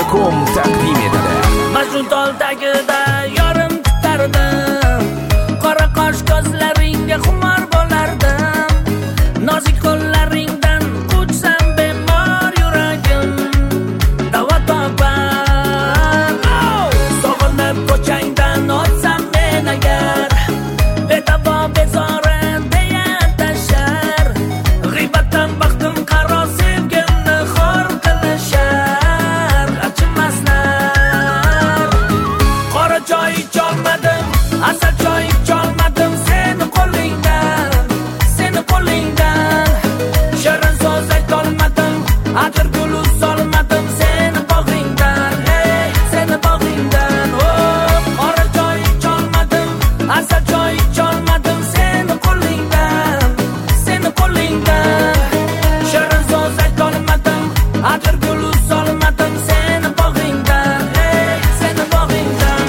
music.com taqdim etadi. Majnun tol tagida yorim kutardim, qora qosh ko'zlaringga xumor bo'lardim, nozik qo'llaringdan quchsam bemor yuragim davo topar. Sog'inib ko'changdan o'tsam men agar, bedavo bezora deya tashar, g'iybatdan baxtim qaro sevgimni xor qilishar. Achimaslar qora choy icholmadim, asal choy icholmadim seni qo'lingdan, seni qo'lingdan. Shirin so'z aytolmadim, atir gul solmadim seni bog'ingdan, seni bog'ingdan. Qora choy icholmadim, asal choy icholmadim seni qo'lingdan, seni qo'lingdan. Shirin so'z aytolmadim, atir gul solmadim seni bog'ingdan, seni bog'ingdan.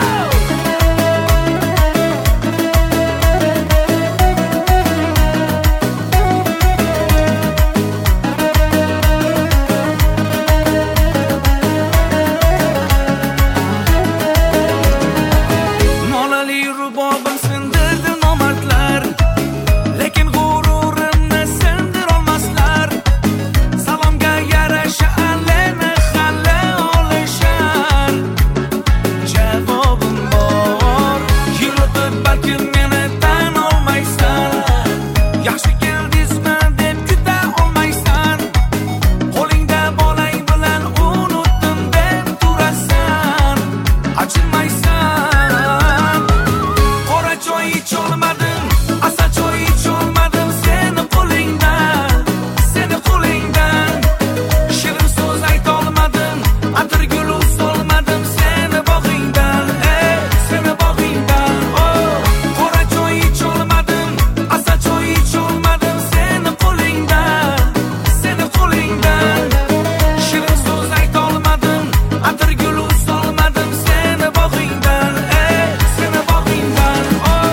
Molali rubobim sindirdi nomardlar, lekin g'ururimni sindirolmaslar. Salomga yarasha allani hali olishar. Javobim bor, yurib balkim meni tan olmaysan, yaxshi keldingizmi deb kuta olmaysan. Qo'lingda bolang bilan unutdim deb turasan, achinmaysan. Qora choy icholmadim, asal choy icholmadim seni qo'lingdan, seni qo'lingdan. Shirin so'z aytolmadim, atir gul solmadim seni bog'ingdan, seni bog'ingdan. Qora choy icholmadim, asal choy icholmadim seni qo'lingdan, seni qo'lingdan. Shirin so'z aytolmadim, atir gul solmadim seni bog'ingdan, seni bog'ingdan.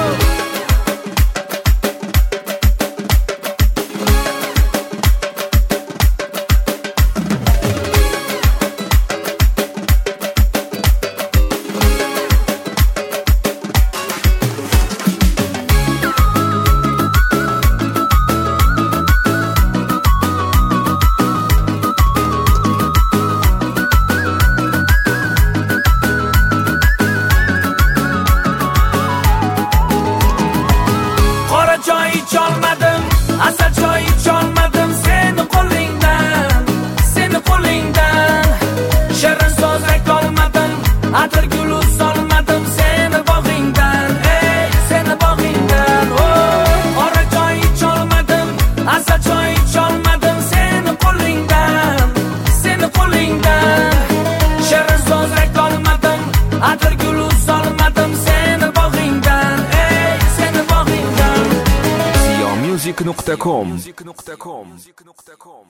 Qora choy icholmadim, asal choy icholmadim seni qo'lingdan, seni qo'lingdan. Shirin so'z aytolmadim, atir gul solmadim seni bog'ingdan, seni bog'ingdan. Qora choy icholmadim, asal choy icholmadim seni qo'lingdan, seni qo'lingdan. Shirin so'z aytolmadim, atir gul solmadim seni bog'ingdan, seni bog'ingdan. music.com